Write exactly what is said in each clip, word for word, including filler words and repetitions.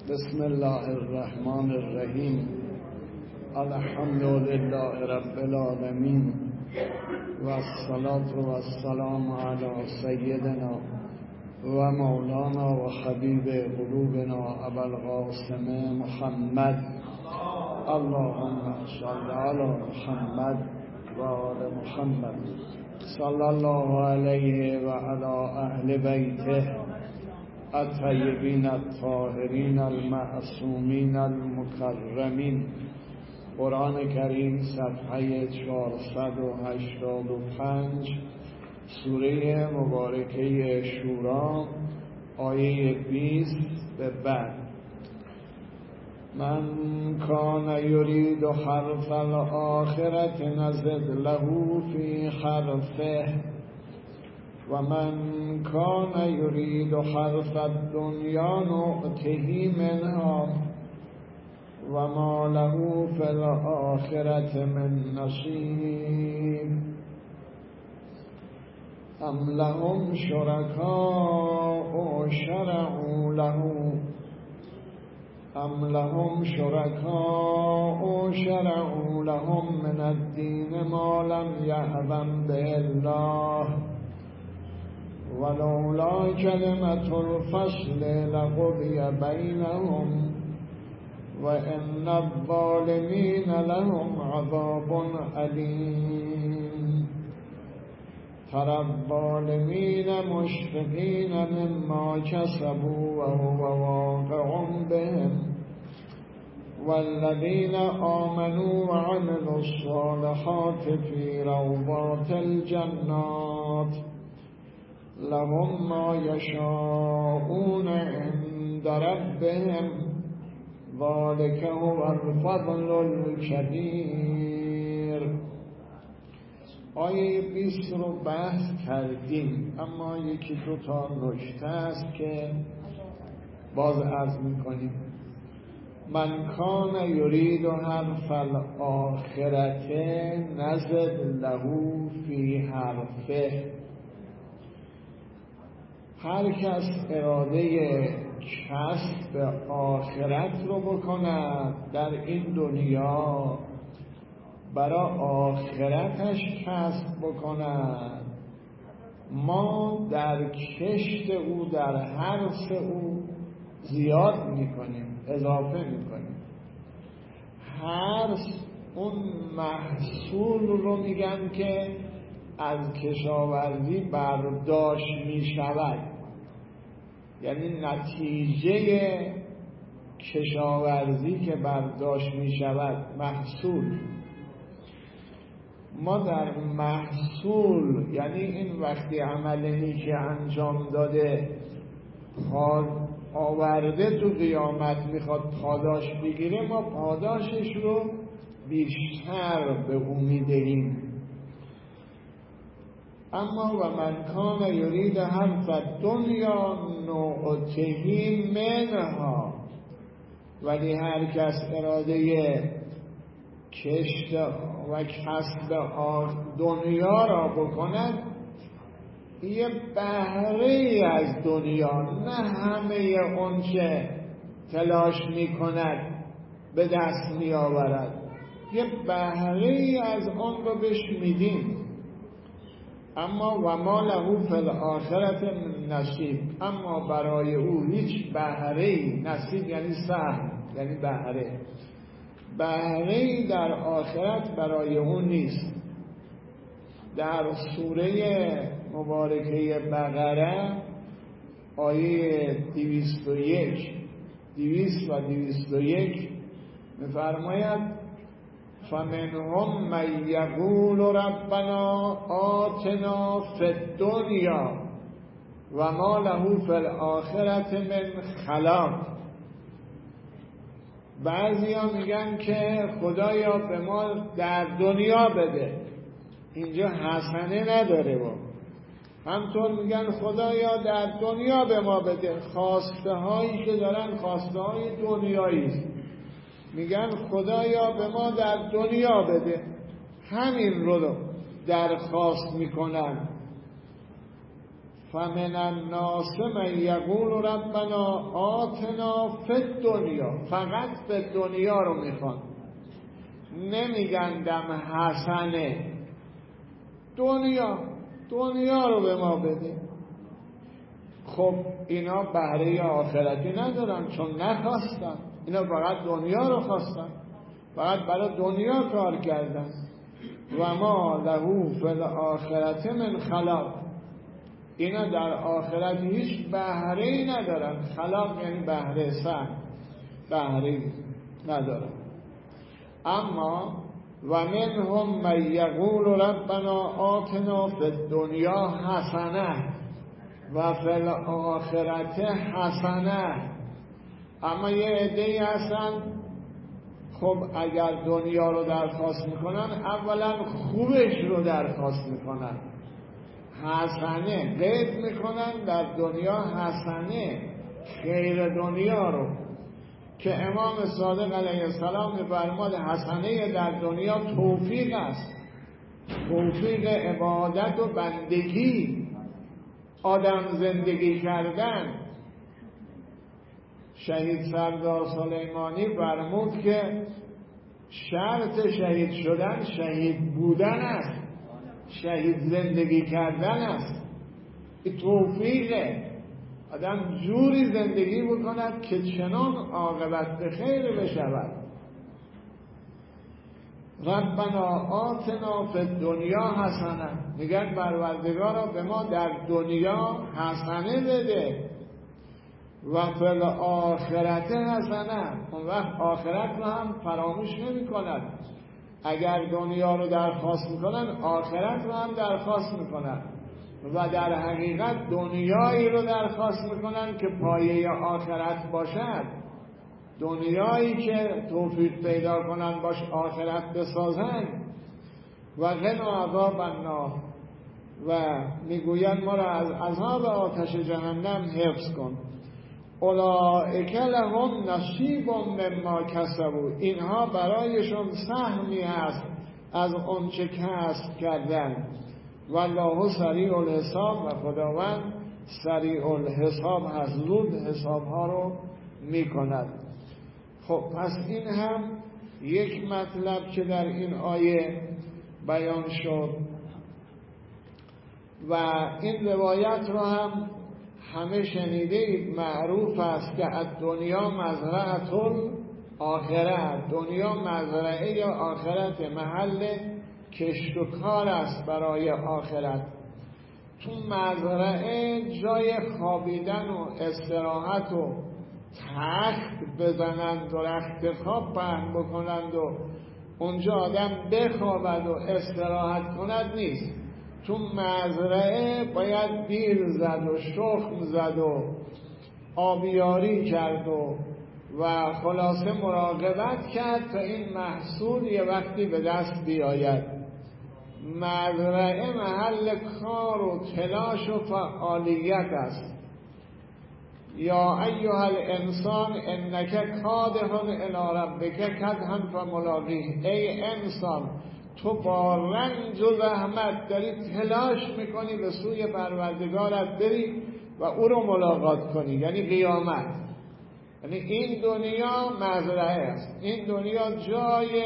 بسم الله الرحمن الرحیم. الحمد لله رب العالمین و الصلاة و السلام علی سیدنا و مولانا و حبیب قلوبنا ابو القاسم محمد. اللهم صل علی محمد و آل محمد. صلی الله علیه و علی اهل بیته الطیبین الطاهرین المعصومین المکرمین. قرآن کریم صفحه چهارصد و هشتاد و پنج، سوره مبارکه شورا، آیه بیست به بعد. من کان یرید حرف الآخرة نزد له فی حرفه و من کان یرید حرف الدنیا نؤته منها و ما له فی الآخرة من نصیب. ام لهم شرکاء شرعوا له ام لهم شرکاء شرعوا لهم من الدین ما لم یأذن به الله ولولا کلمة الفصل لقضی بینهم و ان الظالمین لهم عذاب علیم. تری الظالمین مشفقین مما کسبوا و هو واقع بهم والذین آمنوا وعملوا الصالحات فی روضات الجنات لهم ما یشاءون عند ربهم ذلك هو الفضل الکبیر. آیه بیست رو بحث کردیم، اما یکی دو تا نکته است که باز عرض میکنیم. من کان یرید حرف الآخرة نزد له فی حرفه. هر کس اراده کسب آخرت رو بکند در این دنیا، برای آخرتش کسب بکند، ما در کشت او، در حرث او زیاد میکنیم، اضافه میکنیم. حرث اون محصول رو میگن که از کشاورزی برداشت میشود، یعنی نتیجه کشاورزی که برداشت میشود، محصول. ما در محصول یعنی این وقتی عملی که انجام داده آورده تو قیامت میخواد پاداش بگیره، ما پاداشش رو بیشتر به او میدهیم. اما و من کان یرید حرف الدنیا نؤته منها، ولی هر کس اراده کشت و کسب دنیا را بکند، یه بهره از دنیا، نه همه اون که تلاش میکند به دست میآورد، یه بهره از اون رو بهش میدیم. اما و ما له فی الآخرة من نصیب، اما برای او هیچ بهره‌ای، نصیب یعنی سهم، یعنی بهره، بهره‌ای در آخرت برای او نیست. در سوره مبارکه بقره آیه دویست و یک دویست و دویست و یک می‌فرماید فمنهم من یقول ربنا آتنا فی الدنیا و ما له فی الآخرة من خلاق. بعضی ها میگن که خدایا به ما در دنیا بده، اینجا حسنه نداره. با همطور میگن خدایا در دنیا به ما بده، خواسته هایی که دارن خواسته های دنیایی است. میگن خدایا به ما در دنیا بده، همین رو درخواست میکنن. فمن الناس من یقول ربنا آتنا فی الدنیا، فقط به دنیا رو میخوان، نمیگن دم حسنه، دنیا دنیا رو به ما بده. خب اینا بهره آخرتی ندارن چون نخواستن، اینا فقط دنیا رو خواستن، فقط برای دنیا کار کردن. و ما له فی الاخرة من خلاق، اینا در آخرت هیچ بهره ای ندارن. خلاق یعنی بهره سن، بهره ای ندارن. اما و منهم من یقول ربنا آتنا فی الدنیا حسنه و فی الاخرة حسنه. اما یه عده‌ای هستن خب اگر دنیا رو درخواست میکنن اولا خوبش رو درخواست میکنن، حسنه قید میکنن در دنیا، حسنه خیر دنیا رو، که امام صادق علیه السلام می‌فرماد حسنه در دنیا توفیق است، توفیق عبادت و بندگی، آدم زندگی کردن. شهید سردار سلیمانی فرمود که شرط شهید شدن شهید بودن است، شهید زندگی کردن است. این توفیقه، آدم جوری زندگی بکند که چنان عاقبت به خیر بشود. ربنا آتنا فی الدنیا حسنه، میگن پروردگارا به ما در دنیا حسنه بده، و فی الاخرت حسنه، اون وقت آخرت رو هم فراموش نمی کند. اگر دنیا رو درخواست میکنن آخرت رو هم درخواست میکنن، و در حقیقت دنیایی رو درخواست میکنن که پایه آخرت باشد، دنیایی که توفیق پیدا کنن باش آخرت بسازن. و غنا عذاب النار، و میگوین ما را از عذاب آتش جهنم حفظ کن. اولئک لهم نصیب مما کسبوا، اینها برایشون سهمی است از آنچه کسب کردن. والله سریع الحساب، و خداوند سریع الحساب هست، زود حسابها رو میکند. خب پس این هم یک مطلب که در این آیه بیان شد. و این روایت رو هم همه شنیدید، معروف است که از دنیا مزرعه آخرت، دنیا مزرعه یا آخرت، محل کشت و کار است برای آخرت. تو مزرعه جای خوابیدن و استراحت و تخت بزنند و رخت خواب پهن بکنند و اونجا آدم بخوابد و استراحت کند نیست. تو مزرعه باید بیر زد و شخم زد و آبیاری کرد و و خلاصه مراقبت کرد تا این محصول یه وقتی به دست بیاید. مزرعه محل کار و تلاش و فعالیت است. یا ایها الانسان انک کادح الی ربک کدحا فملاقیه، ای انسان تو با رنج و زحمت داری تلاش میکنی به سوی پروردگارت بری و او رو ملاقات کنی، یعنی قیامت. یعنی این دنیا مزرعه است، این دنیا جای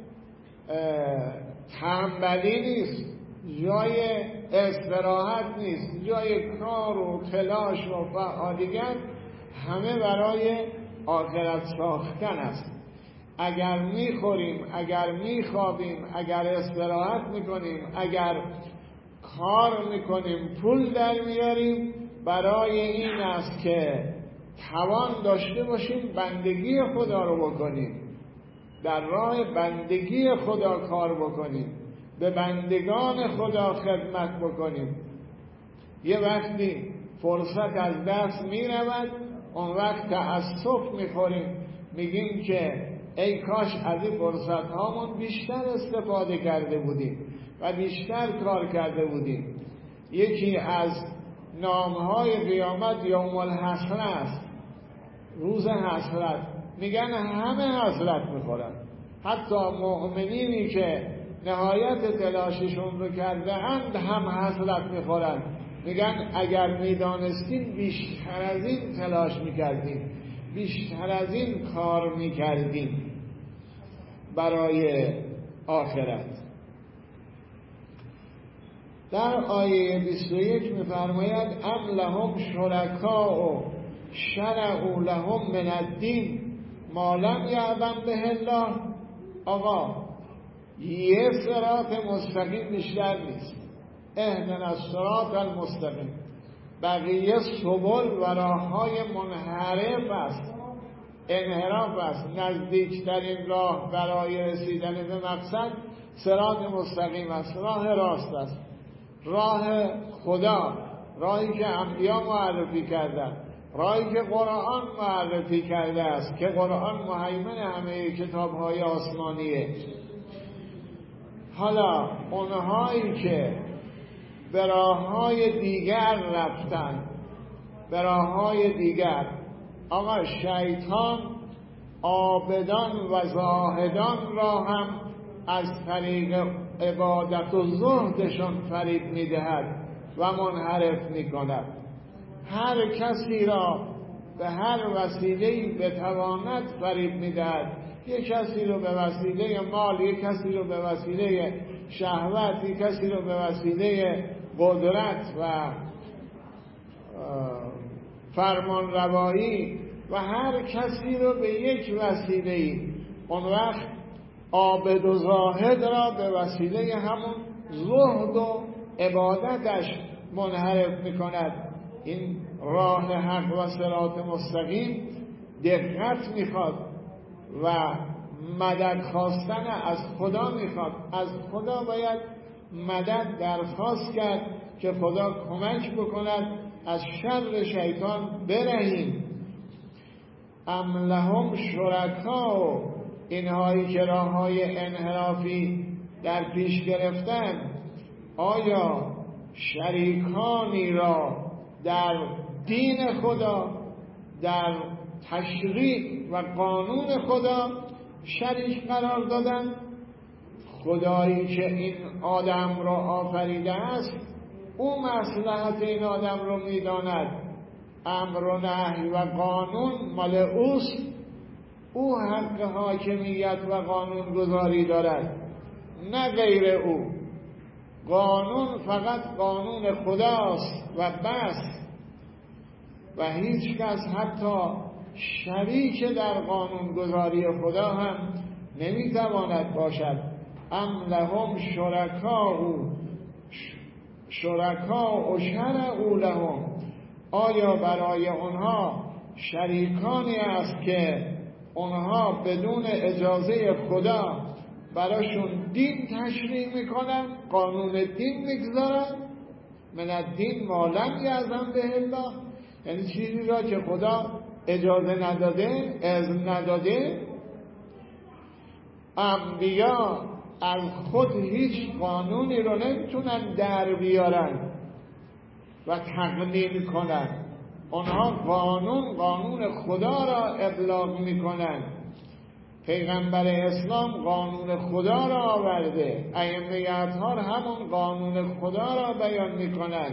تنبلی نیست، جای استراحت نیست، جای کار و تلاش و فعالیت، همه برای آخرت ساختن است. اگر میخوریم، اگر میخوابیم، اگر استراحت میکنیم، اگر کار میکنیم، پول در میاریم، برای این است که توان داشته باشیم بندگی خدا رو بکنیم، در راه بندگی خدا کار بکنیم، به بندگان خدا خدمت بکنیم. یه وقتی فرصت از دست میرود، اون وقت تأسف میخوریم، میگیم که ای کاش از این فرصت هامون بیشتر استفاده کرده بودیم و بیشتر کار کرده بودیم. یکی از نامهای قیامت یوم الحسرت است، روز حسرت. میگن همه حسرت میخورن، حتی مؤمنینی که نهایت تلاششون رو کرده اند هم حسرت میخورن. میگن اگر میدانستیم بیشتر از این تلاش میکردیم، بیشتر از این کار میکردیم برای آخرت. در آیه بیست و یک میفرماید ام لهم شرکاء شرعوا لهم من الدین ما لم یأذن به الله. آقا یه صراط مستقیم بیشتر نیست، اهدنا الصراط المستقیم. بقیه سبل و راههای منحرف است، انحراف است. نزدیکترین راه برای رسیدن به مقصد صراط مستقیم است، راه راست است، راه خدا، راهی که انبیا معرفی کردن، راهی که قرآن معرفی کرده است که قرآن مهیمن همه کتاب‌های آسمانیه. حالا اونهایی که به راه‌های دیگر رفتن، به راه‌های دیگر، آقا شیطان عابدان و زاهدان را هم از طریق عبادت و زهدشان فریب می‌دهد و منحرف می‌کند. هر کسی را به هر وسیله‌ای بتواند فریب می‌دهد. یک کسی رو به وسیله مال، یک کسی رو به وسیله شهوت، یک کسی رو به وسیله قدرت و فرمان روایی و هر کسی رو به یک وسیله‌ای. اون وقت عابد و زاهد را به وسیله همون زهد و عبادتش منحرف می‌کند. این راه حق و صراط مستقیم دقت میخواد و مدد خواستن از خدا میخواد. از خدا باید مدد درخواست کرد که خدا کمک بکند از شر شیطان برهیم. ام لهم شرکاء، اینهایی که راههای انحرافی در پیش گرفتن، آیا شریکانی را در دین خدا، در تشریع و قانون خدا شریک قرار دادن؟ خدایی که این آدم را آفریده است او مصلحت این آدم رو میداند، امر و نهی و قانون مال اوست، او حق حاکمیت و قانون گذاری دارد، نه غیر او. قانون فقط قانون خداست و بس، و هیچ کس حتی شریک در قانون گذاری خدا هم نمیتواند باشد. ام لهم شرکاء شرکاء شرعوا لهم، آیا برای آنها شریکانی است که آنها بدون اجازه خدا براشون دین تشریع میکنن، قانون دین میگذارن؟ من الدین ما لم یأذن به الله، یعنی چیزی را که خدا اجازه نداده، اذن نداده. انبیا از خود هیچ قانونی رو نمیتونن در بیارن و تقنین کنن. آنها قانون قانون خدا را ابلاغ میکنن. پیغمبر اسلام قانون خدا را آورده، ائمه اطهار همون قانون خدا را بیان میکنن.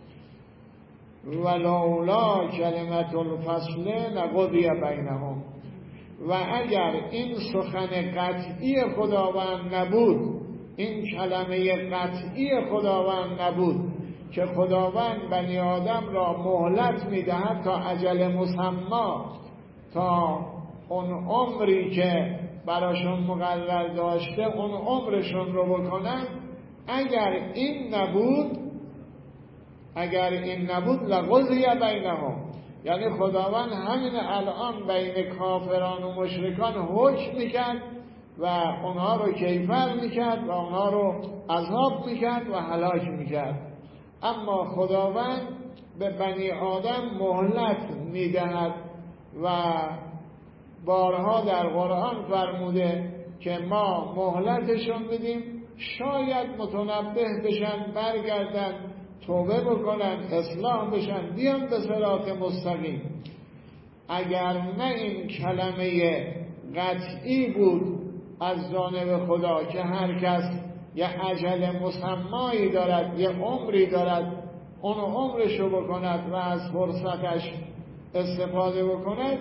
ولولا کلمت الفصل لقضی بینهم، و اگر این سخن قطعی خداوند نبود، این کلمه قطعی خداوند نبود که خداوند بنی آدم را مهلت میدهد تا اجل مسمی، تا اون عمری که براشون مقرر داشته اون عمرشون رو بکنن، اگر این نبود اگر این نبود لقضی بینهم، یعنی خداوند همین الان بین کافران و مشرکان حکم میکرد و اونها رو کیفر میکرد و اونها رو عذاب میکرد و هلاک میکرد. اما خداوند به بنی آدم مهلت میدهد و بارها در قرآن فرموده که ما مهلتشون میدیم، شاید متنبه بشن، برگردن، توبه بکنن، اصلاح بشن، بیان به صراط مستقیم. اگر نه این کلمه قطعی بود از جانب خدا که هر کس یه اجل مسمایی دارد، یه عمری دارد اون عمرشو بکند و از فرصتش استفاده بکند،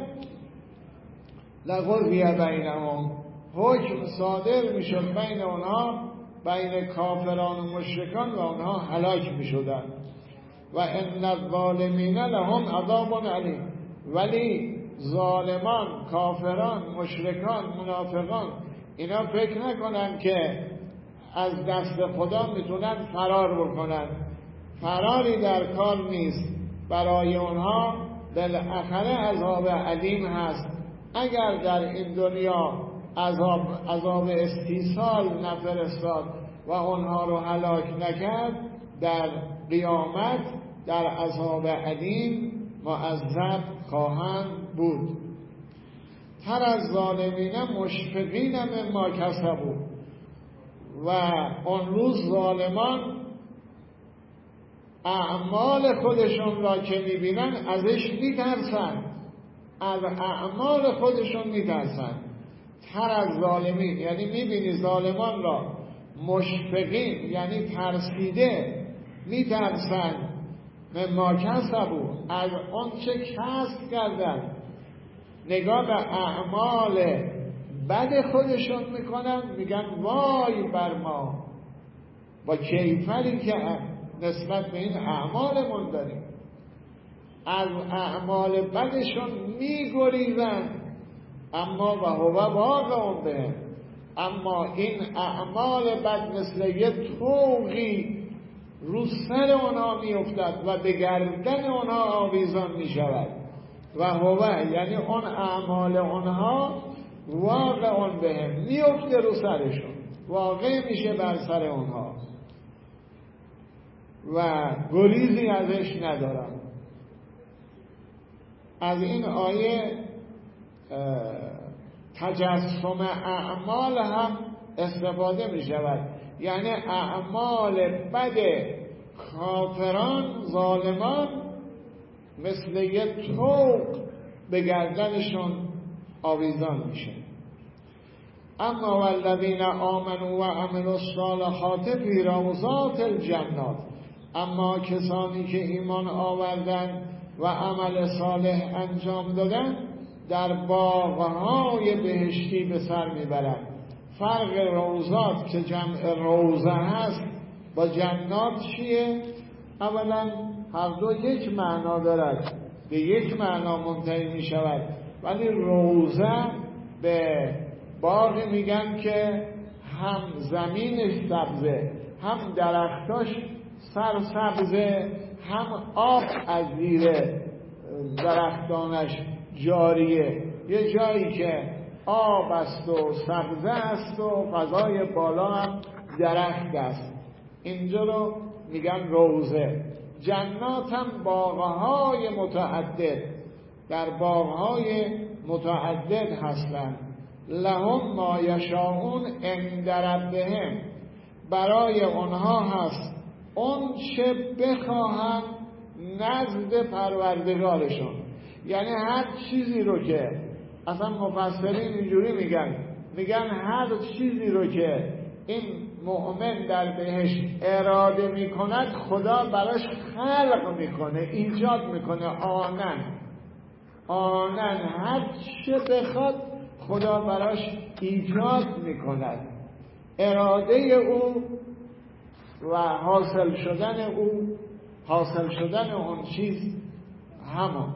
لقضی بینهم، حکم صادر میشد بین اونها، بین کافران و مشرکان، و اونها هلاک میشدند. و ان الظالمین لهم عذاب علیم، ولی ظالمان، کافران، مشرکان، منافقان، اینا فکر نکنن که از دست خدا میتونن فرار بکنن. فراری در کار نیست. برای اونها بالاخره عذاب علیم هست. اگر در این دنیا عذاب عذاب استیصال نفرستاد و اونها رو هلاک نکرد، در قیامت در عذاب علیم معذب خواهند بود. تر از ظالمین مشفقین مما کسبوا، و اون روز ظالمان اعمال خودشون را که میبینن ازش میترسن، از اعمال خودشون میترسن. تر از ظالمین یعنی میبینی ظالمان را، مشفقین یعنی ترسیده میترسن، مما کسبوا، از اون چه کسب کردن. نگاه به اعمال بد خودشون میکنن، میگن وای بر ما، با کیفری که نسبت به این اعمالمون داریم. از اعمال بدشون میگریزن، اما و هو واقع بهم، اما این اعمال بد مثل یه طوقی رو سر اونها میافتد و به گردن اونها آویزان میشود. و هو یعنی اون اعمال اونها واقع بهم، میفته رو سرشون، واقع میشه بر سر اونها و گریزی ازش ندارن. از این آیه تجسم اعمال هم استفاده می شود، یعنی اعمال بد کافران، ظالمان، مثل یه طوق به گردنشون آویزان میشه. اما والذین آمنوا و عملوا الصالحات فی روضات الجنات، اما کسانی که ایمان آوردن و عمل صالح انجام دادن در باغ‌های بهشتی به سر میبرند. فرق روضات که جمع روضه هست با جنات چیه؟ اولا هر دو یک معنا دارد، به یک معنا منتهی می شود، ولی روضه به باغ میگن که هم زمینش سبزه، هم درختاش سرسبزه، هم آب از زیر درختانش جاریه. یه جایی که آب است و سبزه است و فضای بالا هم درخت است، اینجا رو میگن روضه. جنات هم باغهای متعدد، در باغهای متعدد هستند. لهم ما یشاءون عند ربهم، برای آنها هست اون چه بخواهند نزد پروردگارشون. یعنی هر چیزی رو که اصلا مفسرین اینجوری میگن، میگن هر چیزی رو که این مؤمن در بهشت اراده میکند خدا براش خلق میکنه، ایجاد میکنه. آنن آنن هر چه بخواد خدا براش ایجاد میکند. اراده او و حاصل شدن او، حاصل شدن اون چیز همون.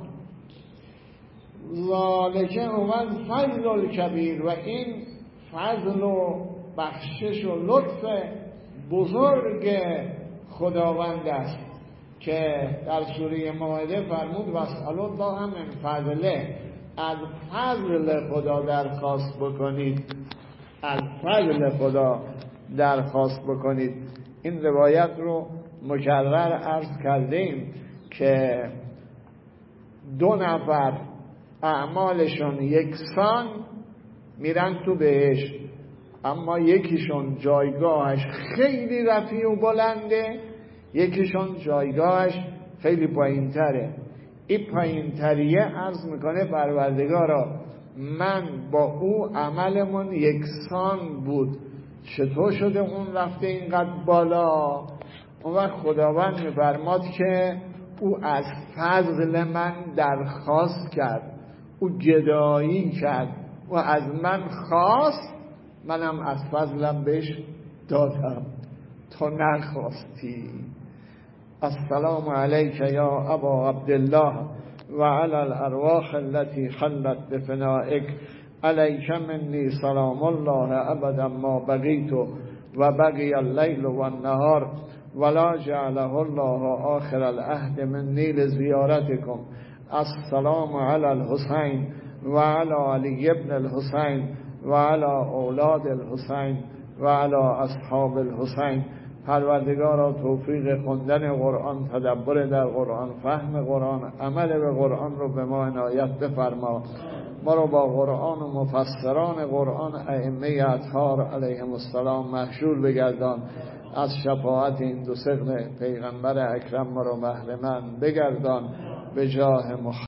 ذالک هو الفضل الکبیر، و این فضل و بخشش و لطف بزرگ خداوند است که در سوره مائده فرمود واسألوا الله من فضله، از فضل خدا درخواست بکنید، از فضل خدا درخواست بکنید. این روایت رو مکرر عرض کردیم که دو نفر اعمالشون یکسان میرن تو بهشت، اما یکیشون جایگاهش خیلی رفیع و بلنده، یکیشون جایگاهش خیلی پایین تره. این پایین تریه عرض میکنه پروردگارا من با او عملمون یکسان بود، چطور شده اون رفته اینقدر بالا؟ اون وقت خداوند میفرماد که او از فضل من درخواست کرد، او گدایی کرد و از من خواست، منم از فضلم بهش دادم، تو نخواستی. السلام علیک یا ابا عبدالله و علی الارواح التي حلت بفنائک، علیک منی سلام الله ابدا ما بقیت و بقی اللیل و النهار ولا جعله الله آخر العهد منی لزیارتکم. السلام علی الحسین و علی علی ابن الحسین و علی اولاد الحسین و علی اصحاب الحسین. پروردگارا توفیق خوندن قرآن، تدبر در قرآن، فهم قرآن، عمل به قرآن رو به ما عنایت بفرما. ما رو با قرآن و مفسران قرآن ائمه اطهار علیهم السلام محشور بگردان. از شفاعت این دو سقل پیغمبر اکرم ما رو بهره مند بگردان به جاه محمد.